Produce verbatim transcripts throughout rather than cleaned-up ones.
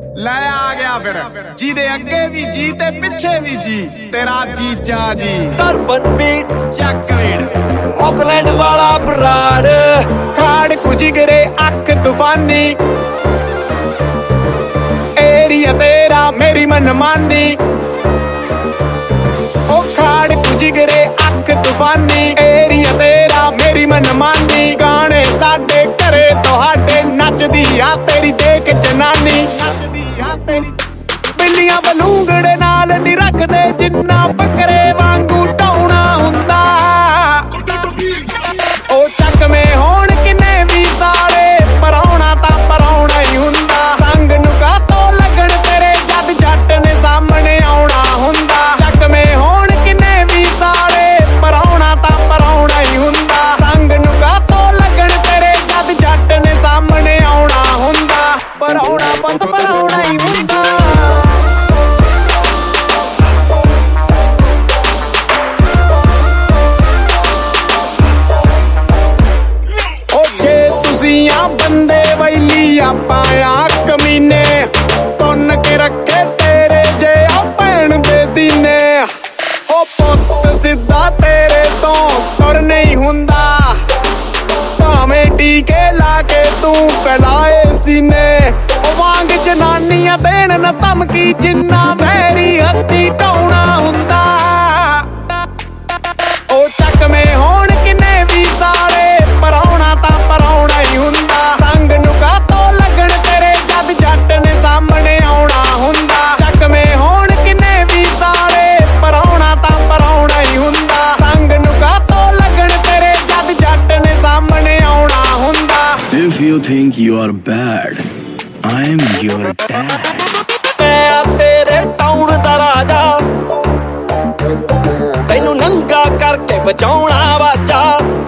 ਲੈ ਆ ਗਿਆ ਫਿਰ ਜਿਹਦੇ ਅੱਗੇ ਵੀ ਜੀ ਤੇ ਪਿੱਛੇ ਵੀ ਜੀ ਤੇਰਾ ਜੀਜਾ ਜੀ ਟਰਬਨ ਬੀਟ ਚੱਕ ਵੀੜ ਆਕਲੈਂਡ ਵਾਲਾ ਬਰਾੜ ਖਾੜ ਕੁਜਿਗਰੇ ਅੱਖ ਤੂਫਾਨੀ ਏਰੀਆ ਤੇਰਾ ਮੇਰੀ ਮਨਮਾਨੀ ਉਹ ਖਾੜ ਕੁਜਿਗਰੇ ਅੱਖ ਤੂਫਾਨੀ ਏਰੀਆ ਤੇਰਾ ਮੇਰੀ ਮਨਮਾਨੀ ਗਾਣੇ ਸਾਡੇ ਘਰੇ ਤੁਹਾਡੇ ਨੱਚਦੀ ਆ ਤੇਰੀ ਦੇਖ ਜਨਾਨੀ ਨੱਚਦੀ ਆ ਤੇਰੀ ਬਿੱਲੀਆਂ ਬਲੂੰਗੜੇ ਨਾਲ ਨਹੀਂ ਰੱਖਦੇ ਜਿੰਨਾ ਬੱਕਰੇ ਵਾਂਗੂ ਢਾਉਣਾ ਹੁੰਦਾ ਉਹ ਚੱਕਵੇਂ ਹੋਣ ਕਿੰਨੇ ਵੀ ਸਾਲੇ ਪਰਾਉਣਾ ਤਾਂ ਪਰਾਉਣਾ ਹੀ ਹੁੰਦਾ ਸੰਗ ਨੂੰ ਕਾਤੋਂ ਲੱਗਣ ਤੇਰੇ ਜਦ ਜੱਟ ਨੇ ਸਾਹਮਣੇ ਆਉਣਾ ਹੁੰਦਾ ਚੱਕਵੇਂ ਹੋਣ ਕਿੰਨੇ ਵੀ ਸਾਲੇ ਪਰਾਉਣਾ ਤਾਂ ਪਰਾਉਣਾ ਹੀ ਹੁੰਦਾ ਸੰਗ ਨੂੰ ਕਾਤੋਂ ਲੱਗਣ ਤੇਰੇ ਜਦ ਜੱਟ ਨੇ ਸਾਹਮਣੇ ਆਉਣਾ ਹੁੰਦਾ ਪਰਾਉਣਾ ਬੰਦ ਪਰਾਉਣਾ ਹੀ ਹੁੰਦਾ ਬੰਦੇ ਵੈਲੀ ਆਪਾਂ ਆ ਕਮੀਨੇ ਤੁੰਨ ਕੇ ਰੱਖੇ ਤੇਰੇ ਜੇ ਆ ਭੈਣ ਦੇ ਦੀਨੇ ਉਹ ਪੁੱਤ ਸਿੱਧਾ ਤੇਰੇ ਤੋਂ ਤੁਰ ਨਹੀਂ ਹੁੰਦਾ ਭਾਵੇਂ ਟੀਕੇ ਲਾ ਕੇ ਤੂੰ ਫੈਲਾਏ ਸੀਨੇ ਉਹ ਵਾਂਗ ਜਨਾਨੀਆਂ ਦੇਣ ਨਾ ਧਮਕੀ ਜਿੰਨਾ ਵੈਰੀ ਹੱਥੀ ਢਾਉਣਾ ਹੁੰਦਾ ਉਹ ਚੱਕਵੇਂ ਹੋਣ ਕਿੰਨੇ ਵੀ ਸਾਲੇ ਪਰਾਉਣਾ ਤਾਂ ਪਰਾਉਣਾ ਹੀ ਹੁੰਦਾ ਸੰਗ ਨੂੰ ਕਾਤੋਂ ਲੱਗਣ ਤੇਰੇ ਜਦ ਜੱਟ ਨੇ ਸਾਹਮਣੇ ਆਉਣਾ ਹੁੰਦਾ ਚੱਕਵੇਂ ਹੋਣ ਕਿੰਨੇ ਵੀ ਸਾਲੇ ਪਰਾਉਣਾ ਤਾਂ ਪਰਾਉਣਾ ਹੀ ਹੁੰਦਾ ਸੰਗ ਨੂੰ ਕਾਤੋਂ ਲੱਗਣ ਤੇਰੇ ਜਦ ਜੱਟ ਨੇ ਸਾਹਮਣੇ ਆਉਣਾ ਹੁੰਦਾ If you think you are bad, I'm your dad. ਮੈਂ ਆ ਤੇਰੇ ਟਾਊਨ ਦਾ ਰਾਜਾ ਤੈਨੂੰ ਨੰਗਾ ਕਰਕੇ ਬਚਾਉਣਾ ਵਾਚਾ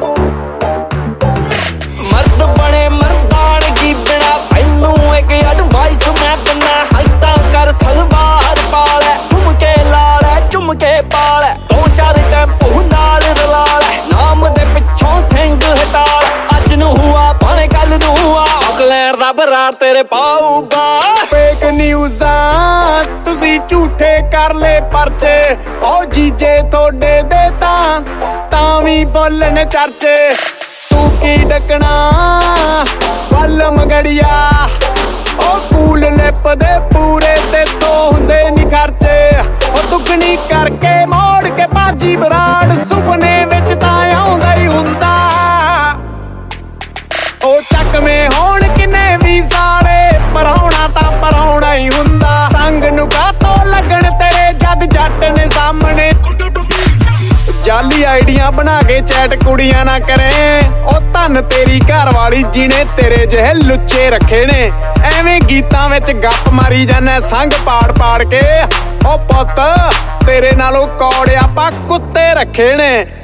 ਮਰਦ ਬਣੇ ਮਰਦਾਨਗੀ ਬਿਨਾ ਤੈਨੂੰ ਇੱਕ ਐਡਵਾਈਸ ਮੈਂ ਦਿੰਦਾ ਹਾਈਤਾਂ ਕਰ ਸਲਵਾਰ ਪਾ ਲੈ ਘੁੰਮ ਕੇ ਲਾ ਲੈ ਚੁੰਮ ਕੇ ਪਾ ਲੈ ਦੋ ਚਾਰ ਟੈਂਪੂ ਨਾਲ ਰਲਾ ਲੈ ਨਾਮ ਦੇ ਪਿੱਛੋਂ ਸਿੰਘ ਹਟਾ ਲੈ ਅੱਜ ਨੂੰ ਹੁਆ ਭਾਵੇਂ ਕੱਲ ਨੂੰ ਹੁਆ ਆਕਲੈਂਡ ਦਾ ਬਰਾੜ ਤੇਰੇ ਪਾਊਗਾ ਫੇਕ ਨਿਊਜ਼ਾਂ ਤੁਸੀਂ ਝੂਠੇ ਕਰ ਲੈ ਪਰਚੇ ਉਹ ਜੀਜੇ ਤੁਹਾਡੇ ਦੇ ਤਾਂ ਤਾਂ ਵੀ ਬੋਲਣ ਚਰਚੇ ਤੂੰ ਕੀ ਡਕਣਾ ਵੱਲ ਮਗੜੀਆ ਉਹ ਕੂਲ ਲਿਪ ਦੇ ਪੂਰੇ ਤੇ ਤੋਂ ਹੁੰਦੇ ਨੀ ਖਰਚੇ ਉਹ ਦੁੱਗਣੀ ਕਰਕੇ ਮੋੜ ਕੇ ਬਾਜੀ ਬਰਾੜ ਸੁਪਨੇ ਵਿੱਚ ਤਾਂ ਆਉਂਦਾ ਹੀ ਹੁੰਦਾ ਉਹ ਚੱਕਵੇਂ ਹੋਣ ਕਿੰਨੇ ਵੀ ਸਾਲੇ ਪਰਾਉਣਾ ਤਾਂ ਪਰਾਉਣਾ ਹੀ ਹੁੰਦਾ ਸੰਗ ਨੂੰ ਕਾਤੋਂ ਲੱਗਣ ਤੇਰੇ ਜਦ ਜੱਟ ਨੇ ਸਾਹਮਣੇ ਜਾਲੀ ਆਈਡੀਆਂ ਬਣਾ ਕੇ ਚੈਟ ਕੁੜੀਆਂ ਨਾ ਕਰੇ ਉਹ ਧੰਨ ਤੇਰੀ ਘਰ ਵਾਲੀ ਜਿਹਨੇ ਤੇਰੇ ਜਿਹੇ ਲੁੱਚੇ ਰੱਖੇ ਨੇ ਐਵੇਂ ਗੀਤਾਂ ਵਿੱਚ ਗੱਪ ਮਾਰੀ ਜਾਣਾ ਸੰਗ ਪਾੜ ਪਾੜ ਕੇ ਉਹ ਪੁੱਤ ਤੇਰੇ ਨਾਲੋਂ ਕੌੜੇ ਆਪਾਂ ਕੁੱਤੇ ਰੱਖੇ ਨੇ।